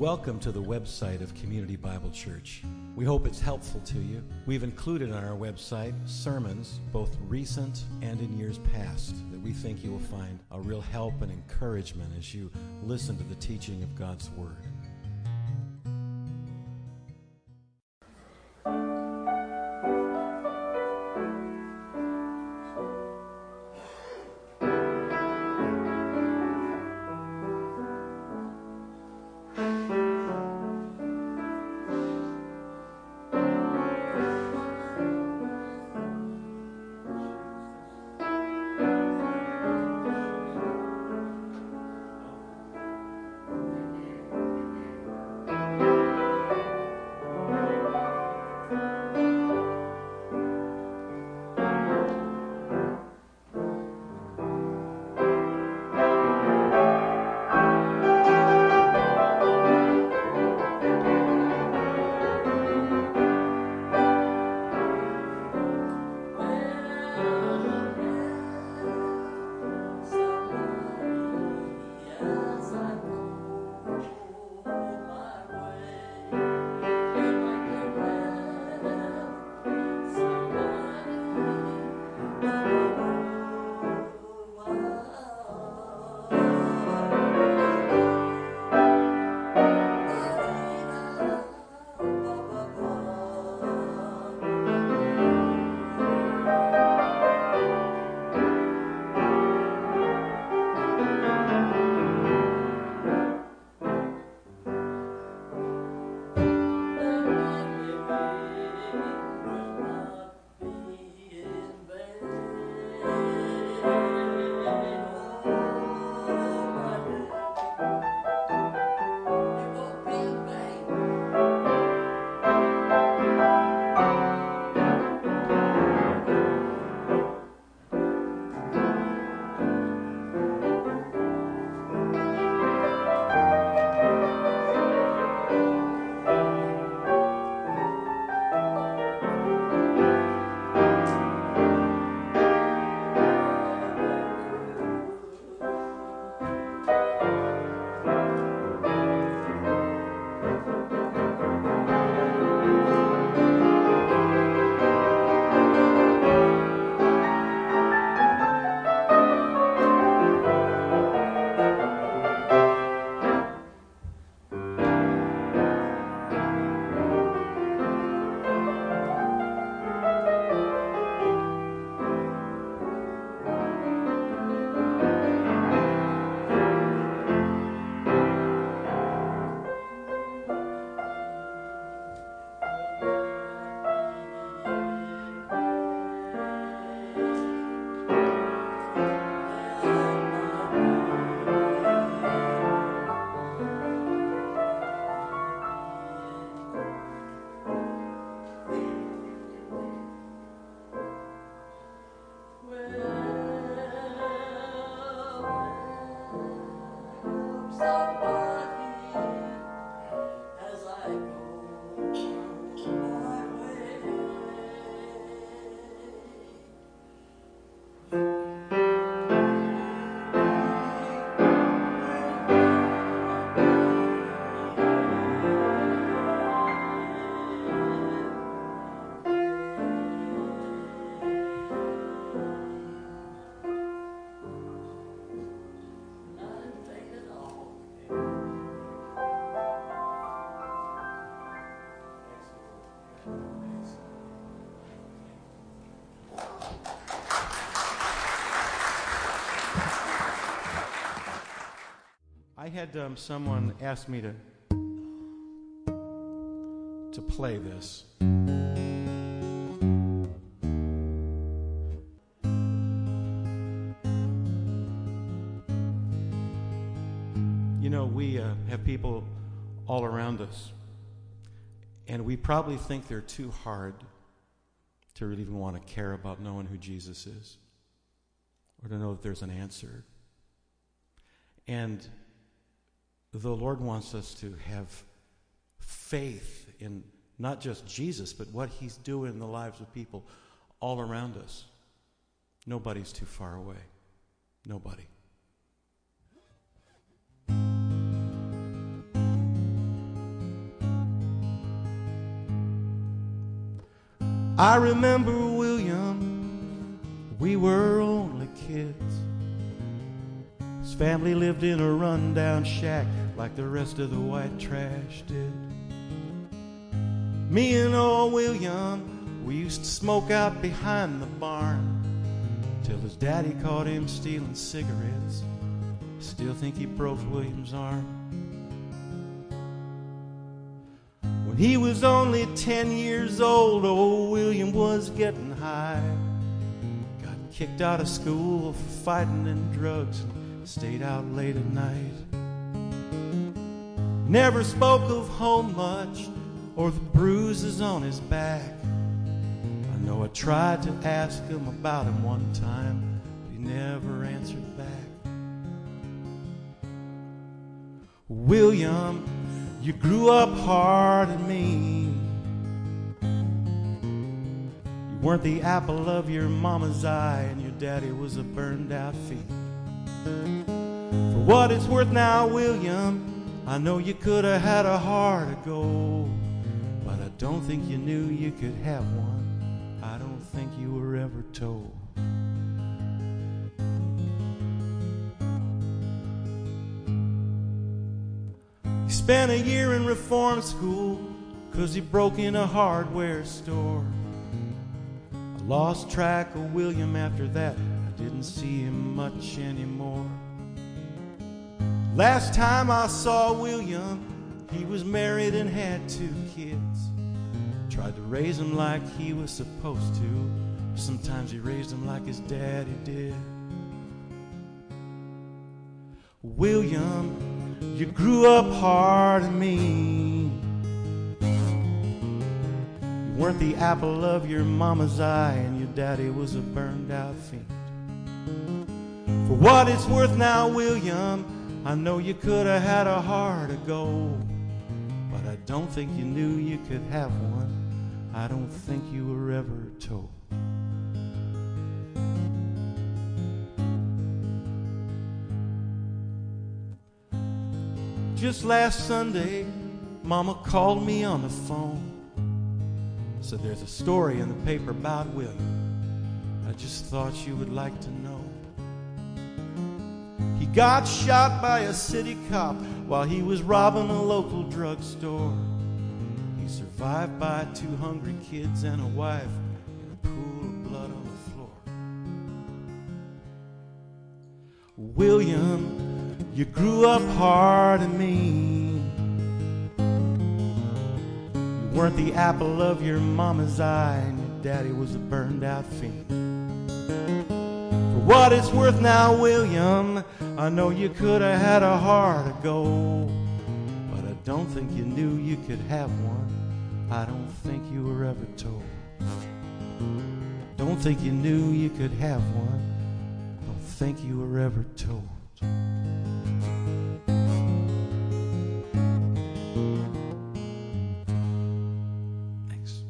Welcome to the website of Community Bible Church. We hope it's helpful to you. We've included on our website sermons, both recent and in years past, that we think you will find a real help and encouragement as you listen to the teaching of God's Word. I had someone ask me to play this. You know, we have people all around us, and we probably think they're too hard to really even want to care about knowing who Jesus is or to know that there's an answer. And the Lord wants us to have faith in not just Jesus, but what He's doing in the lives of people all around us. Nobody's too far away. Nobody. I remember William, we were only kids. His family lived in a rundown shack like the rest of the white trash did. Me and old William, we used to smoke out behind the barn till his daddy caught him stealing cigarettes. Still think he broke William's arm. When he was only 10 years old, old William was getting high. Got kicked out of school for fighting and drugs and stayed out late at night. Never spoke of home much or the bruises on his back. I know I tried to ask him about him one time, but he never answered back. William, you grew up hard and mean. You weren't the apple of your mama's eye, and your daddy was a burned out fiend. For what it's worth now, William, I know you could have had a heart of gold, but I don't think you knew you could have one. I don't think you were ever told. He spent a year in reform school 'cause he broke in a hardware store. I lost track of William after that. I didn't see him much anymore. Last time I saw William, he was married and had 2 kids. Tried to raise them like he was supposed to. Sometimes he raised them like his daddy did. William, you grew up hard and mean. You weren't the apple of your mama's eye, and your daddy was a burned out fiend. For what it's worth now, William, I know you could have had a heart of gold, but I don't think you knew you could have one. I don't think you were ever told. Just last Sunday, Mama called me on the phone. Said there's a story in the paper about William. I just thought you would like to know. He got shot by a city cop while he was robbing a local drugstore. He survived by 2 hungry kids and a wife in a pool of blood on the floor. William, you grew up hard and mean. You weren't the apple of your mama's eye, and your daddy was a burned out fiend. For what it's worth now, William, I know you could have had a heart of gold, but I don't think you knew you could have one. I don't think you were ever told. Don't think you knew you could have one. Don't think you were ever told. Thanks.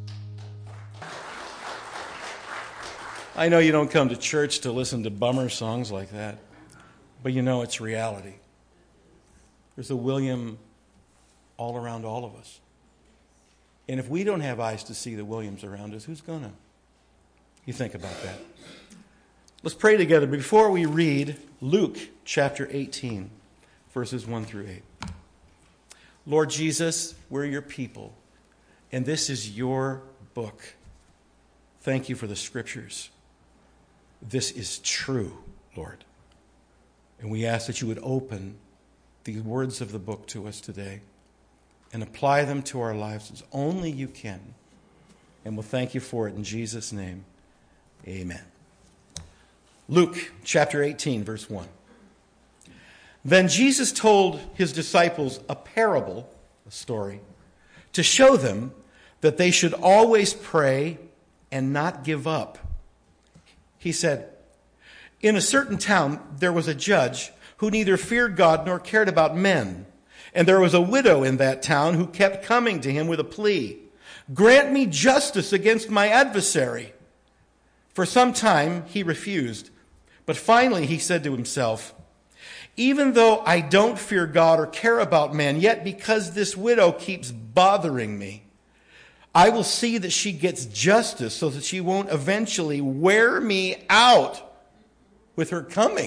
I know you don't come to church to listen to bummer songs like that, but you know it's reality. There's a William all around all of us. And if we don't have eyes to see the Williams around us, who's gonna? You think about that. Let's pray together before we read Luke chapter 18, verses 1 through 8. Lord Jesus, we're your people, and this is your book. Thank you for the scriptures. This is true, Lord. And we ask that you would open the words of the book to us today and apply them to our lives as only you can. And we'll thank you for it in Jesus' name. Amen. Luke chapter 18, verse 1. Then Jesus told his disciples a parable, a story, to show them that they should always pray and not give up. He said, in a certain town there was a judge who neither feared God nor cared about men. And there was a widow in that town who kept coming to him with a plea. Grant me justice against my adversary. For some time he refused. But finally he said to himself, even though I don't fear God or care about men, yet because this widow keeps bothering me, I will see that she gets justice so that she won't eventually wear me out with her coming.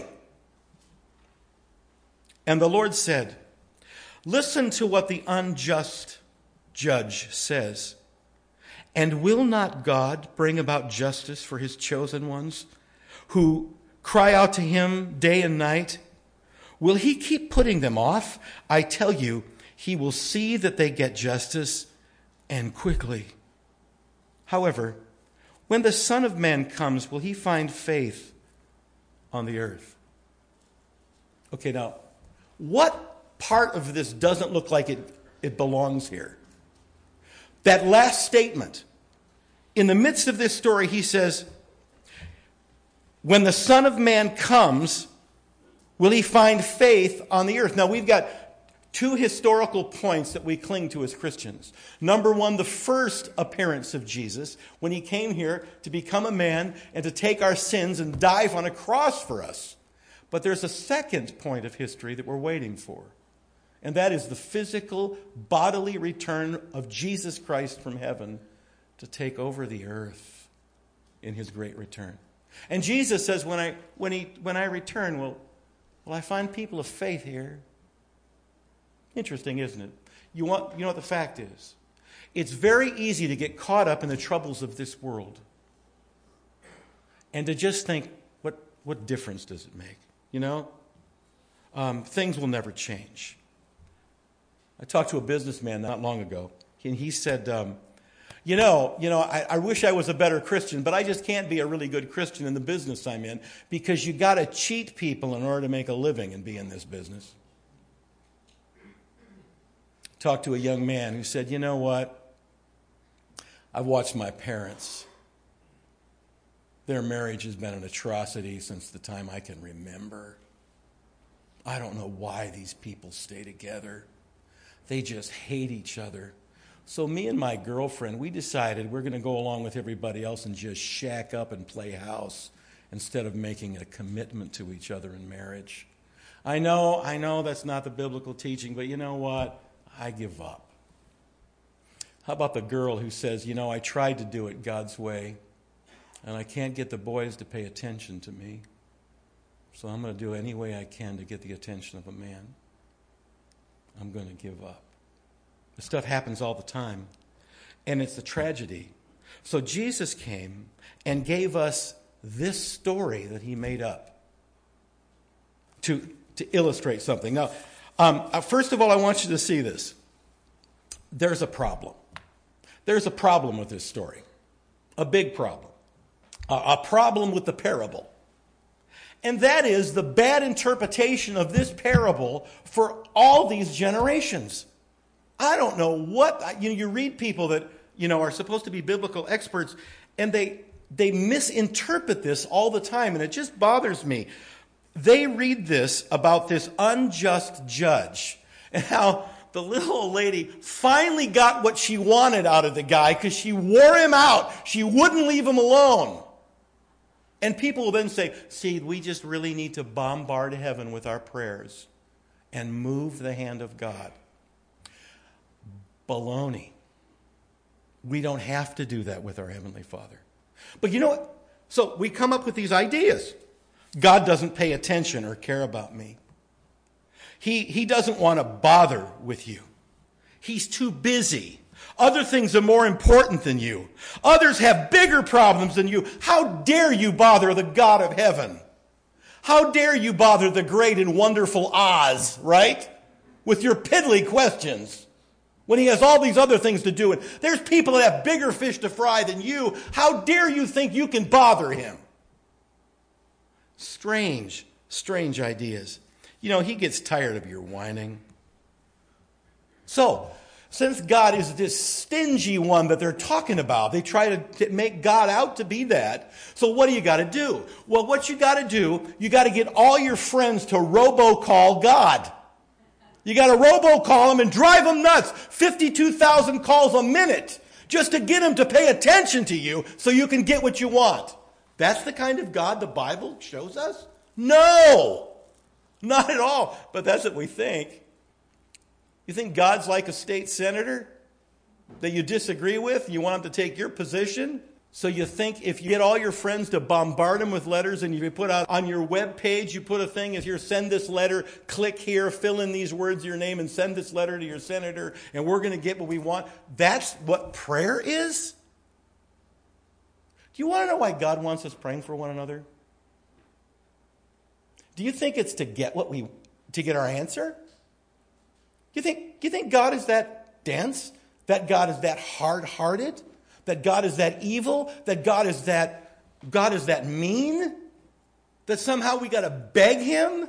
And the Lord said, listen to what the unjust judge says. And will not God bring about justice for his chosen ones who cry out to him day and night? Will he keep putting them off? I tell you, he will see that they get justice, and quickly. However, when the Son of Man comes, will he find faith on the earth? Okay, now, what part of this doesn't look like it belongs here? That last statement. In the midst of this story, he says, when the Son of Man comes, will he find faith on the earth? Now, we've got two historical points that we cling to as Christians. Number one, the first appearance of Jesus, when he came here to become a man and to take our sins and die on a cross for us. But there's a second point of history that we're waiting for. And that is the physical, bodily return of Jesus Christ from heaven to take over the earth in his great return. And Jesus says, when I return, will I find people of faith here? Interesting, isn't it? You know what the fact is? It's very easy to get caught up in the troubles of this world and to just think, what difference does it make? You know? Things will never change. I talked to a businessman not long ago, and he said, I wish I was a better Christian, but I just can't be a really good Christian in the business I'm in because you got to cheat people in order to make a living and be in this business. Talked to a young man who said, you know what? I've watched my parents. Their marriage has been an atrocity since the time I can remember. I don't know why these people stay together. They just hate each other. So me and my girlfriend, we decided we're going to go along with everybody else and just shack up and play house instead of making a commitment to each other in marriage. I know that's not the biblical teaching, but you know what? I give up. How about the girl who says, I tried to do it God's way, and I can't get the boys to pay attention to me, so I'm going to do any way I can to get the attention of a man. I'm going to give up. This stuff happens all the time, and it's a tragedy. So Jesus came and gave us this story that he made up to illustrate something. Now, first of all, I want you to see this. There's a problem. There's a problem with this story. A big problem. A problem with the parable. And that is the bad interpretation of this parable for all these generations. I don't know what, you read people that, are supposed to be biblical experts, and they misinterpret this all the time, and it just bothers me. They read this about this unjust judge and how the little old lady finally got what she wanted out of the guy because she wore him out. She wouldn't leave him alone. And people will then say, see, we just really need to bombard heaven with our prayers and move the hand of God. Baloney. We don't have to do that with our Heavenly Father. But you know what? So we come up with these ideas. God doesn't pay attention or care about me. He doesn't want to bother with you. He's too busy. Other things are more important than you. Others have bigger problems than you. How dare you bother the God of heaven? How dare you bother the great and wonderful Oz, right? With your piddly questions. When he has all these other things to do. And there's people that have bigger fish to fry than you. How dare you think you can bother him? Strange ideas. He gets tired of your whining. So, since God is this stingy one that they're talking about, they try to make God out to be that. So what do you got to do? Well, what you got to do, you got to get all your friends to robocall God. You got to robocall him and drive him nuts. 52,000 calls a minute just to get him to pay attention to you so you can get what you want. That's the kind of God the Bible shows us? No, not at all. But that's what we think. You think God's like a state senator? that you disagree with. You want them to take your position. So you think if you get all your friends to bombard them with letters, and you put out on your web page, you put a thing as here, send this letter, click here, fill in these words, your name, and send this letter to your senator, and we're going to get what we want. That's what prayer is? Do you want to know why God wants us praying for one another? Do you think it's to get our answer? Do you think God is that dense? That God is that hard-hearted? That God is that evil? That God is that mean? That somehow we got to beg him?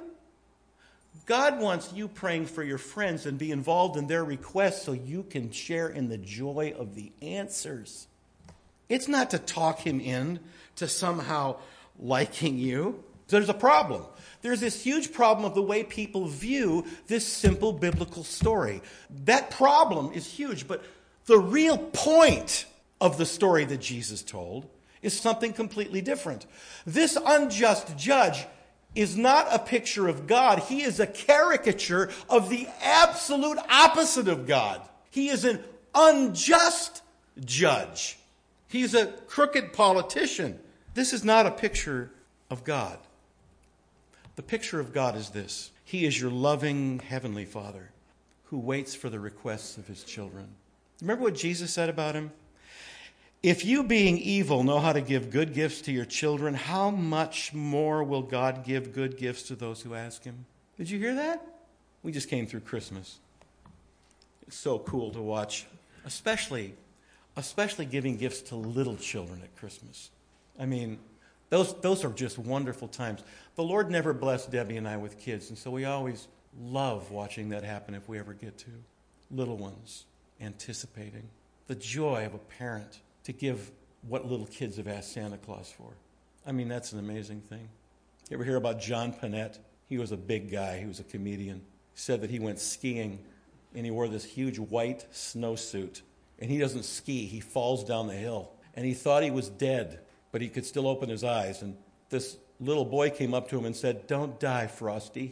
God wants you praying for your friends and be involved in their requests so you can share in the joy of the answers. It's not to talk him in to somehow liking you. There's a problem. There's this huge problem of the way people view this simple biblical story. That problem is huge, but the real point of the story that Jesus told is something completely different. This unjust judge is not a picture of God. He is a caricature of the absolute opposite of God. He is an unjust judge. He's a crooked politician. This is not a picture of God. The picture of God is this. He is your loving heavenly Father who waits for the requests of his children. Remember what Jesus said about him? If you, being evil, know how to give good gifts to your children, how much more will God give good gifts to those who ask him? Did you hear that? We just came through Christmas. It's so cool to watch, especially giving gifts to little children at Christmas. I mean, those are just wonderful times. The Lord never blessed Debbie and I with kids, and so we always love watching that happen if we ever get to. Little ones anticipating. The joy of a parent to give what little kids have asked Santa Claus for. I mean, that's an amazing thing. You ever hear about John Panette? He was a big guy. He was a comedian. He said that he went skiing, and he wore this huge white snowsuit. And he doesn't ski. He falls down the hill. And he thought he was dead, but he could still open his eyes. And this little boy came up to him and said, "Don't die, Frosty."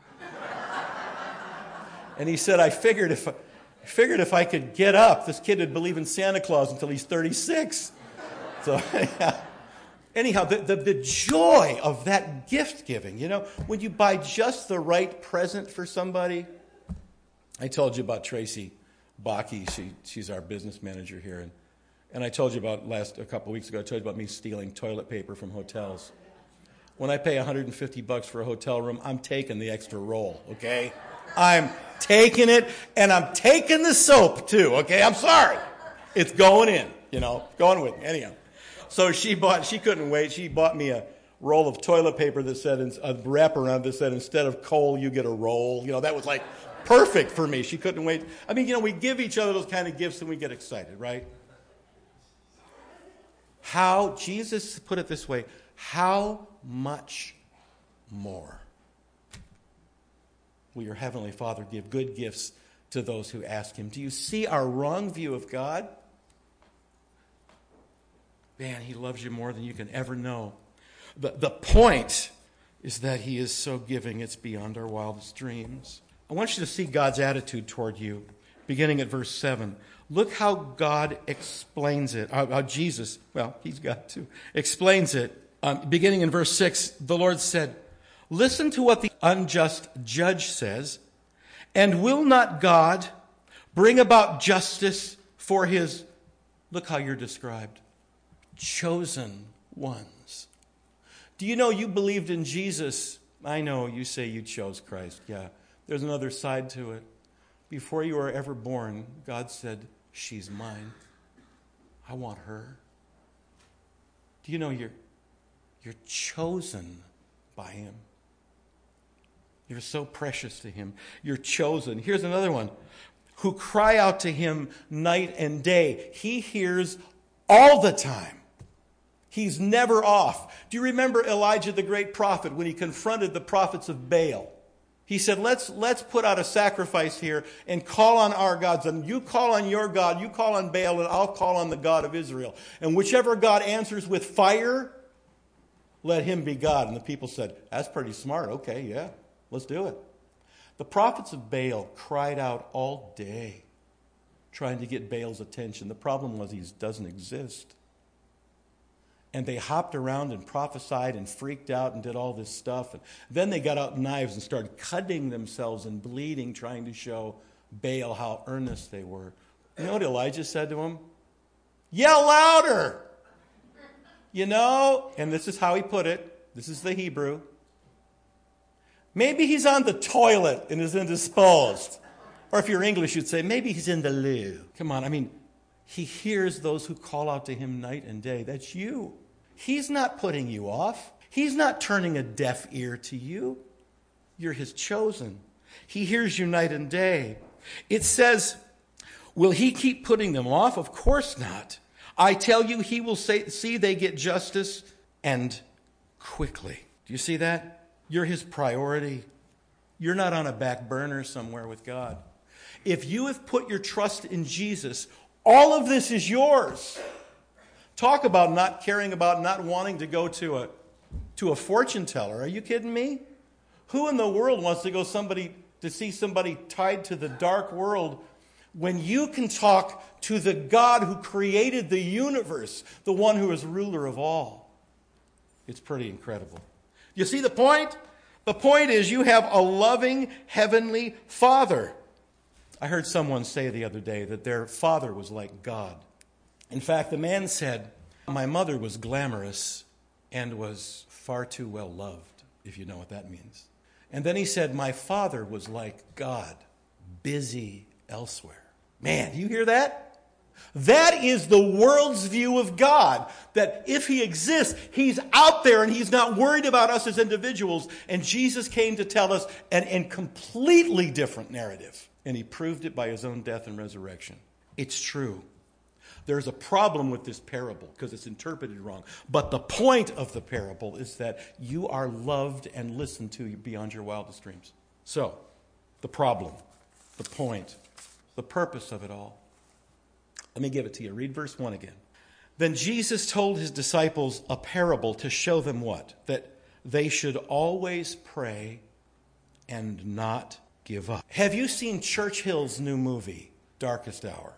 And he said, I figured if I could get up, this kid would believe in Santa Claus until he's 36. So anyhow, the joy of that gift giving, when you buy just the right present for somebody. I told you about Tracy Bakke. She's our business manager here. And I told you about a couple of weeks ago, I told you about me stealing toilet paper from hotels. When I pay $150 for a hotel room, I'm taking the extra roll, okay? I'm taking it, and I'm taking the soap too, okay? I'm sorry. It's going in, going with me. Anyhow, so she couldn't wait. She bought me a roll of toilet paper that said, a wraparound that said, instead of coal, you get a roll. That was like perfect for me. She couldn't wait. I mean, we give each other those kind of gifts and we get excited, right? How, Jesus put it this way, how much more will your Heavenly Father give good gifts to those who ask him? Do you see our wrong view of God? Man, he loves you more than you can ever know. The point is that he is so giving, it's beyond our wildest dreams. I want you to see God's attitude toward you, beginning at verse 7. Look how God explains it, how Jesus, he's got to, explains it. Beginning in verse 6, the Lord said, "Listen to what the unjust judge says, and will not God bring about justice for his," look how you're described, "chosen ones." Do you know you believed in Jesus? I know you say you chose Christ. Yeah, there's another side to it. Before you were ever born, God said, "She's mine. I want her." Do you know you're chosen by him? You're so precious to him. You're chosen. Here's another one. Who cry out to him night and day. He hears all the time. He's never off. Do you remember Elijah the great prophet when he confronted the prophets of Baal? He said, let's put out a sacrifice here and call on our gods. And you call on your God, you call on Baal, and I'll call on the God of Israel. And whichever God answers with fire, let him be God. And the people said, that's pretty smart. Okay, yeah, let's do it. The prophets of Baal cried out all day. trying to get Baal's attention. The problem was he doesn't exist. And they hopped around and prophesied and freaked out and did all this stuff. And then they got out knives and started cutting themselves and bleeding, trying to show Baal how earnest they were. You know what Elijah said to him? Yell louder! You know, and this is how he put it. This is the Hebrew. Maybe he's on the toilet and is indisposed. Or if you're English, you'd say, maybe he's in the loo. Come on, I mean, he hears those who call out to him night and day. That's you. He's not putting you off. He's not turning a deaf ear to you. You're his chosen. He hears you night and day. It says, will he keep putting them off? Of course not. I tell you, he will see they get justice, and quickly. Do you see that? You're his priority. You're not on a back burner somewhere with God. If you have put your trust in Jesus, all of this is yours. Talk about not caring about, not wanting to go to a fortune teller. Are you kidding me? Who in the world wants to go to see somebody tied to the dark world when you can talk to the God who created the universe, the one who is ruler of all? It's pretty incredible. You see the point? The point is you have a loving heavenly Father. I heard someone say the other day that their father was like God. In fact, the man said, my mother was glamorous and was far too well loved, if you know what that means. And then he said, my father was like God, busy elsewhere. Man, do you hear that? That is the world's view of God, that if he exists, he's out there and he's not worried about us as individuals. And Jesus came to tell us an completely different narrative. And he proved it by his own death and resurrection. It's true. There's a problem with this parable because it's interpreted wrong. But the point of the parable is that you are loved and listened to beyond your wildest dreams. So, the problem, the point, the purpose of it all. Let me give it to you. Read verse 1 again. Then Jesus told his disciples a parable to show them what? That they should always pray and not give up. Have you seen Churchill's new movie, Darkest Hour?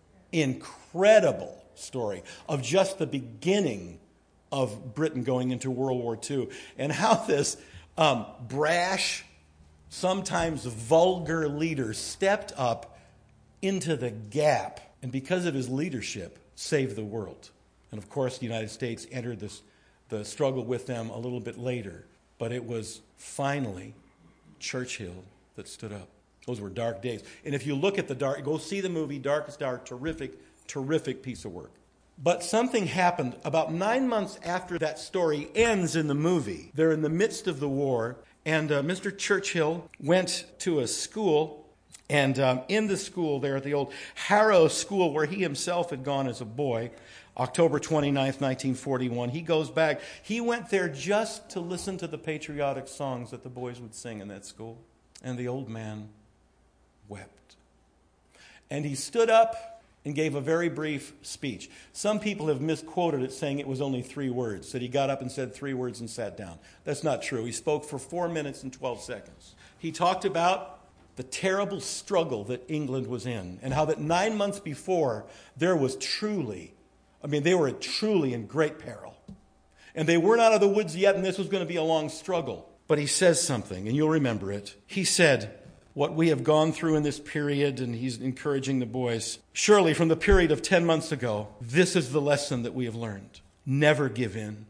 Incredible story of just the beginning of Britain going into World War II and how this brash, sometimes vulgar leader stepped up into the gap and because of his leadership saved the world. And of course the United States entered the struggle with them a little bit later. But it was finally Churchill that stood up. Those were dark days. And if you look at go see the movie Darkest Hour, terrific piece of work. But something happened about 9 months after that story ends in the movie. They're in the midst of the war, and Mr. Churchill went to a school, and in the school there at the old Harrow School where he himself had gone as a boy, October 29th, 1941, he goes back. He went there just to listen to the patriotic songs that the boys would sing in that school. And the old man wept. And he stood up and gave a very brief speech. Some people have misquoted it saying it was only 3 words, that he got up and said 3 words and sat down. That's not true. He spoke for 4 minutes and 12 seconds. He talked about the terrible struggle that England was in and how that 9 months before there was they were truly in great peril. And they weren't out of the woods yet, and this was going to be a long struggle. But he says something, and you'll remember it. He said, what we have gone through in this period, and he's encouraging the boys, surely from the period of 10 months ago, this is the lesson that we have learned. Never give in.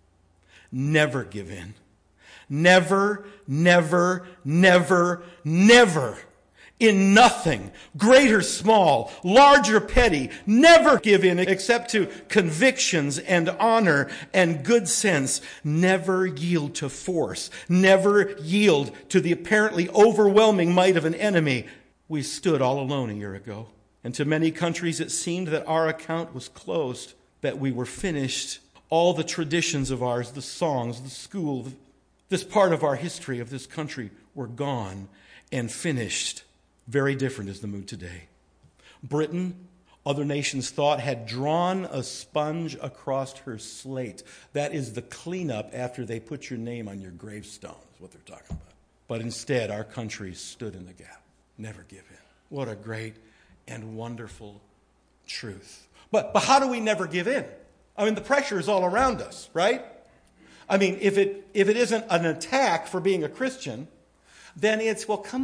Never give in. Never, never, never, never. In nothing, great or small, large or petty, never give in except to convictions and honor and good sense. Never yield to force. Never yield to the apparently overwhelming might of an enemy. We stood all alone a year ago, and to many countries it seemed that our account was closed, that we were finished. All the traditions of ours, the songs, the school, this part of our history of this country were gone and finished. Very different is the mood today. Britain, other nations thought, had drawn a sponge across her slate. That is the cleanup after they put your name on your gravestone, is what they're talking about. But instead, our country stood in the gap. Never give in. What a great and wonderful truth. But how do we never give in? I mean, the pressure is all around us, right? I mean, if it isn't an attack for being a Christian, then it's, well, come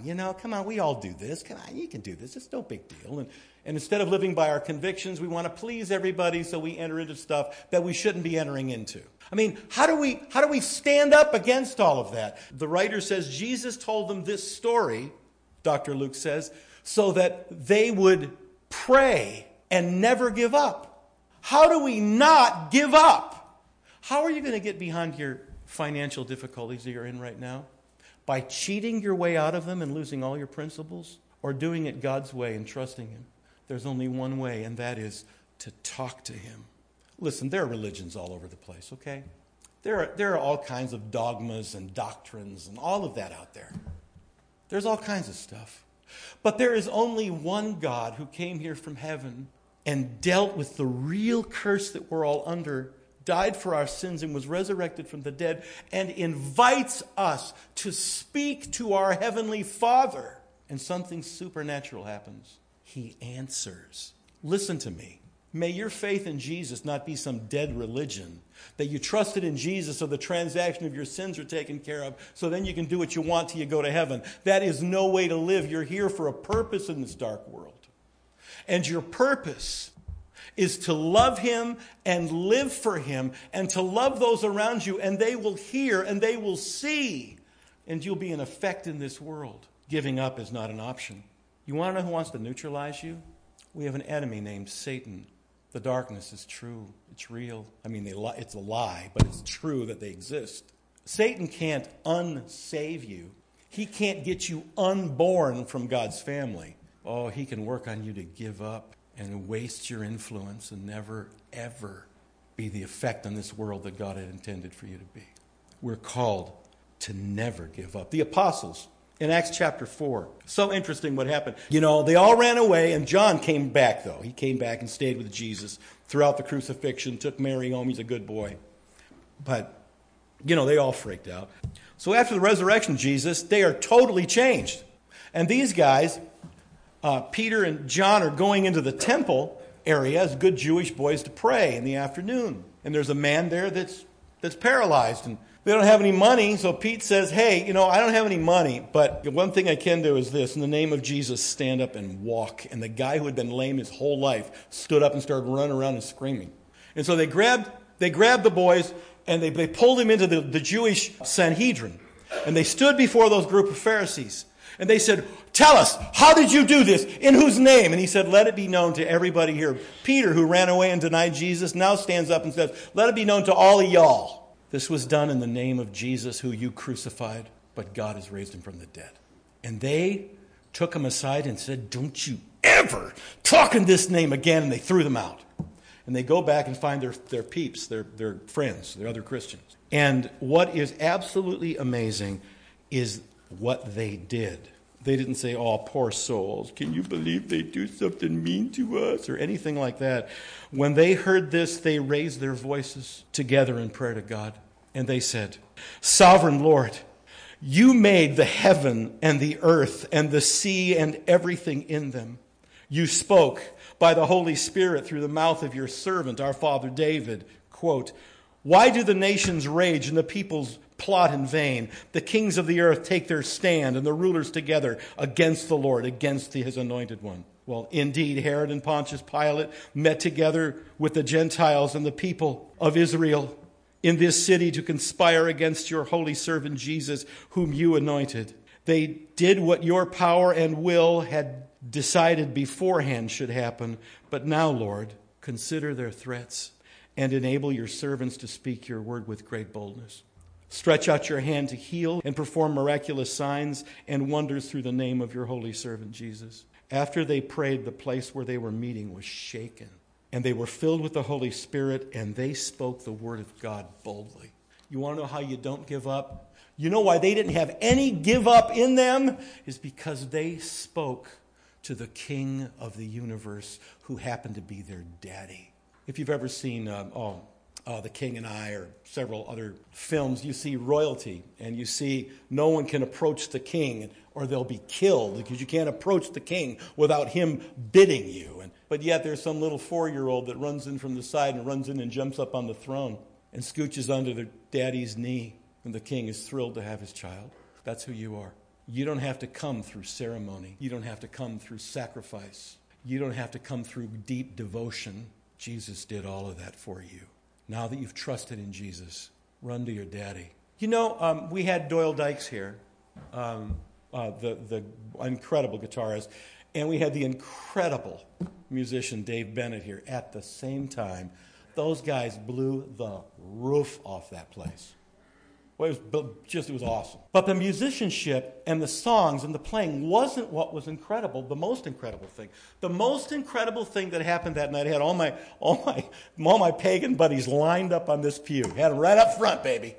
on, we all do this. Come on, you can do this. It's no big deal. And instead of living by our convictions, we want to please everybody, so we enter into stuff that we shouldn't be entering into. I mean, how do we stand up against all of that? The writer says Jesus told them this story, Dr. Luke says, so that they would pray and never give up. How do we not give up? How are you going to get behind your financial difficulties that you're in right now? By cheating your way out of them and losing all your principles? Or doing it God's way and trusting Him? There's only one way, and that is to talk to Him. Listen, there are religions all over the place, okay? There are all kinds of dogmas and doctrines and all of that out there. There's all kinds of stuff. But there is only one God who came here from heaven and dealt with the real curse that we're all under, died for our sins and was resurrected from the dead, and invites us to speak to our Heavenly Father. And something supernatural happens. He answers. Listen to me. May your faith in Jesus not be some dead religion, that you trusted in Jesus so the transaction of your sins are taken care of, so then you can do what you want till you go to heaven. That is no way to live. You're here for a purpose in this dark world. And your purpose is to love Him and live for Him and to love those around you, and they will hear and they will see, and you'll be an effect in this world. Giving up is not an option. You want to know who wants to neutralize you? We have an enemy named Satan. The darkness is true. It's real. I mean, it's a lie, but it's true that they exist. Satan can't unsave you. He can't get you unborn from God's family. Oh, he can work on you to give up and waste your influence and never, ever be the effect on this world that God had intended for you to be. We're called to never give up. The apostles, in Acts chapter 4, so interesting what happened. You know, they all ran away, and John came back, though. He came back and stayed with Jesus throughout the crucifixion, took Mary home. He's a good boy. But, you know, they all freaked out. So after the resurrection of Jesus, they are totally changed. And these guys, Peter and John, are going into the temple area as good Jewish boys to pray in the afternoon. And there's a man there that's paralyzed, and they don't have any money, so Pete says, hey, I don't have any money, but one thing I can do is this. In the name of Jesus, stand up and walk. And the guy who had been lame his whole life stood up and started running around and screaming. And so they grabbed the boys, and they pulled him into the Jewish Sanhedrin. And they stood before those group of Pharisees. And they said, tell us, how did you do this? In whose name? And he said, let it be known to everybody here. Peter, who ran away and denied Jesus, now stands up and says, let it be known to all of y'all. This was done in the name of Jesus, who you crucified, but God has raised him from the dead. And they took him aside and said, don't you ever talk in this name again. And they threw them out. And they go back and find their peeps, their friends, their other Christians. And what is absolutely amazing is what they did. They didn't say, oh, poor souls, can you believe they do something mean to us? Or anything like that. When they heard this, they raised their voices together in prayer to God. And they said, Sovereign Lord, you made the heaven and the earth and the sea and everything in them. You spoke by the Holy Spirit through the mouth of your servant, our father David, quote, why do the nations rage and the peoples plot in vain? The kings of the earth take their stand and the rulers together against the Lord, against his anointed one. Well, indeed, Herod and Pontius Pilate met together with the Gentiles and the people of Israel in this city to conspire against your holy servant Jesus, whom you anointed. They did what your power and will had decided beforehand should happen. But now, Lord, consider their threats and enable your servants to speak your word with great boldness. Stretch out your hand to heal and perform miraculous signs and wonders through the name of your holy servant Jesus. After they prayed, the place where they were meeting was shaken, and they were filled with the Holy Spirit, and they spoke the word of God boldly. You want to know how you don't give up? You know why they didn't have any give up in them? Is because they spoke to the King of the universe, who happened to be their daddy. If you've ever seen The King and I, or several other films, you see royalty, and you see no one can approach the king or they'll be killed, because you can't approach the king without him bidding you. But yet there's some little 4-year-old that runs in from the side and runs in and jumps up on the throne and scooches under their daddy's knee, and the king is thrilled to have his child. That's who you are. You don't have to come through ceremony. You don't have to come through sacrifice. You don't have to come through deep devotion. Jesus did all of that for you. Now that you've trusted in Jesus, run to your daddy. You know, we had Doyle Dykes here, the incredible guitarist, and we had the incredible musician Dave Bennett here at the same time. Those guys blew the roof off that place. Well, it was awesome. But the musicianship and the songs and the playing wasn't what was incredible, the most incredible thing. The most incredible thing that happened that night, I had all my pagan buddies lined up on this pew. Had them right up front, baby.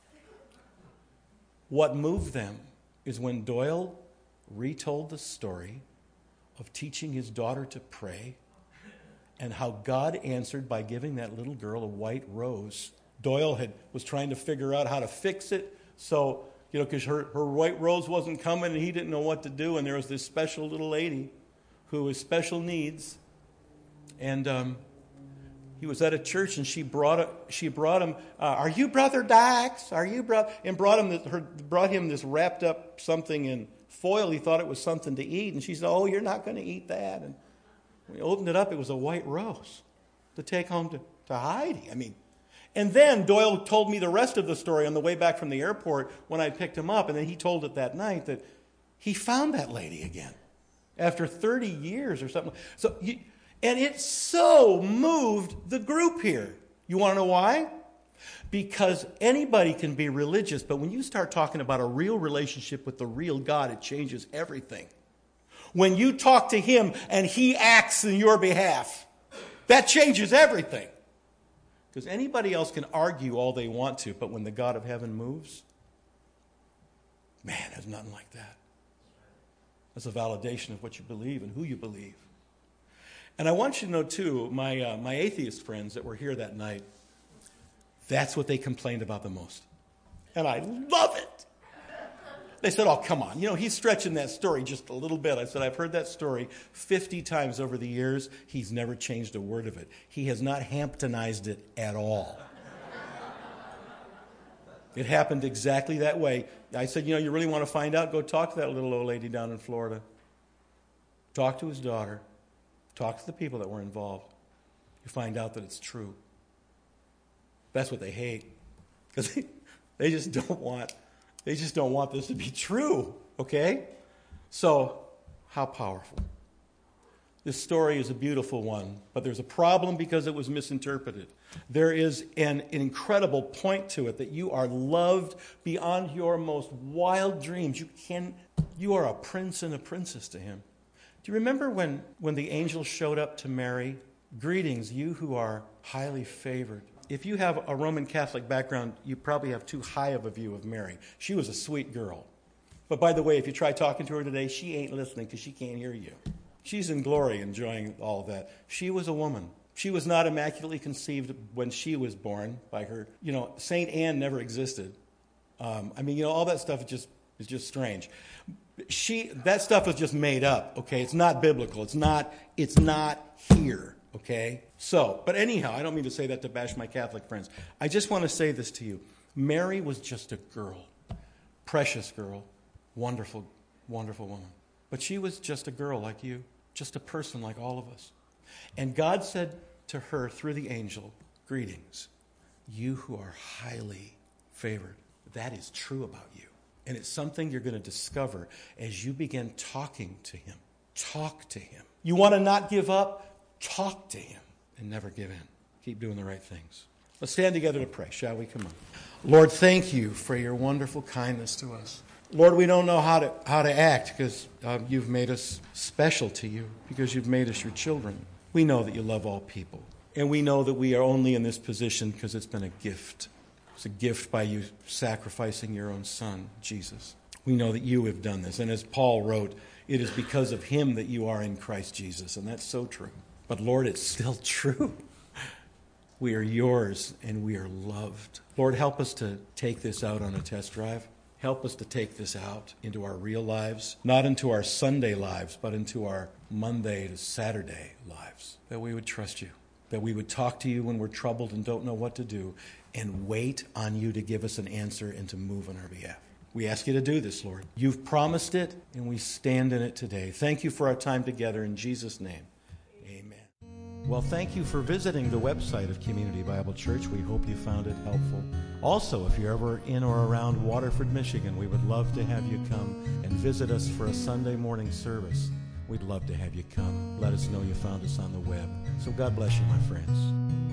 What moved them is when Doyle retold the story of teaching his daughter to pray and how God answered by giving that little girl a white rose. Doyle was trying to figure out how to fix it, so, because her white rose wasn't coming and he didn't know what to do, and there was this special little lady who was special needs, and he was at a church, and she brought him, are you Brother Dykes? Are you brother? And brought him this wrapped up something in foil. He thought it was something to eat, and she said, oh, you're not going to eat that. And when he opened it up, it was a white rose to take home to Heidi. And then Doyle told me the rest of the story on the way back from the airport when I picked him up, and then he told it that night that he found that lady again after 30 years or something. And it so moved the group here. You want to know why? Because anybody can be religious, but when you start talking about a real relationship with the real God, it changes everything. When you talk to him and he acts in your behalf, that changes everything. Because anybody else can argue all they want to, but when the God of heaven moves, man, there's nothing like that. That's a validation of what you believe and who you believe. And I want you to know, too, my atheist friends that were here that night, that's what they complained about the most. And I love it. They said, oh, come on. He's stretching that story just a little bit. I said, I've heard that story 50 times over the years. He's never changed a word of it. He has not Hamptonized it at all. It happened exactly that way. I said, you really want to find out? Go talk to that little old lady down in Florida. Talk to his daughter. Talk to the people that were involved. You find out that it's true. That's what they hate. Because they just don't want this to be true, okay? So, how powerful. This story is a beautiful one, but there's a problem because it was misinterpreted. There is an incredible point to it that you are loved beyond your most wild dreams. You are a prince and a princess to him. Do you remember when the angel showed up to Mary? Greetings, you who are highly favored. If you have a Roman Catholic background, you probably have too high of a view of Mary. She was a sweet girl. But by the way, if you try talking to her today, she ain't listening because she can't hear you. She's in glory enjoying all of that. She was a woman. She was not immaculately conceived when she was born by her. Saint Anne never existed. All that stuff is just strange. That stuff was just made up, okay? It's not biblical. It's not here. Okay? But anyhow, I don't mean to say that to bash my Catholic friends. I just want to say this to you. Mary was just a girl. Precious girl. Wonderful, wonderful woman. But she was just a girl like you. Just a person like all of us. And God said to her through the angel, greetings, you who are highly favored. That is true about you. And it's something you're going to discover as you begin talking to him. Talk to him. You want to not give up? Talk to him and never give in. Keep doing the right things. Let's stand together to pray, shall we? Come on. Lord, thank you for your wonderful kindness to us. Lord, we don't know how to act because you've made us special to you, because you've made us your children. We know that you love all people. And we know that we are only in this position because it's been a gift. It's a gift by you sacrificing your own son, Jesus. We know that you have done this. And as Paul wrote, it is because of him that you are in Christ Jesus. And that's so true. But Lord, it's still true. We are yours and we are loved. Lord, help us to take this out on a test drive. Help us to take this out into our real lives, not into our Sunday lives, but into our Monday to Saturday lives. That we would trust you, that we would talk to you when we're troubled and don't know what to do, and wait on you to give us an answer and to move on our behalf. We ask you to do this, Lord. You've promised it, and we stand in it today. Thank you for our time together in Jesus' name. Amen. Well, thank you for visiting the website of Community Bible Church. We hope you found it helpful. Also, if you're ever in or around Waterford, Michigan, we would love to have you come and visit us for a Sunday morning service. We'd love to have you come. Let us know you found us on the web. So God bless you, my friends.